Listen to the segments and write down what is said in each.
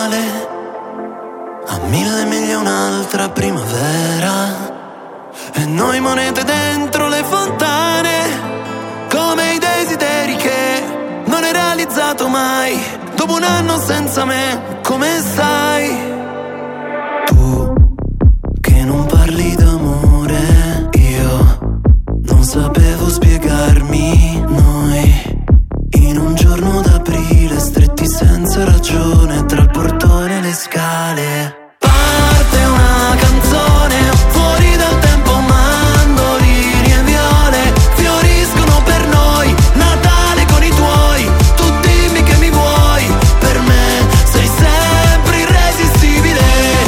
male. A 1000 miglia un'altra primavera e noi monete dentro le fontane, come i desideri che non hai realizzato mai. Dopo un anno senza me, come stai? Tu che non parli d'amore, io non sapevo spiegarmi. Noi in un giorno d'aprile, stretti senza ragione, tra il portone e le scale. Parte una canzone, fuori dal tempo mandolini e viole fioriscono per noi, Natale con i tuoi. Tu dimmi che mi vuoi, per me sei sempre irresistibile.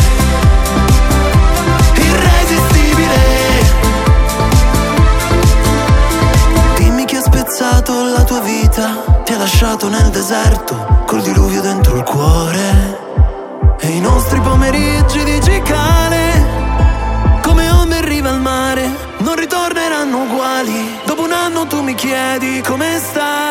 Irresistibile. Dimmi chi ha spezzato la tua vita, ti ha lasciato nel deserto col diluvio dentro il cuore. E i nostri pomeriggi di cicale, come onde in riva al mare, non ritorneranno uguali. Dopo un anno tu mi chiedi come stai.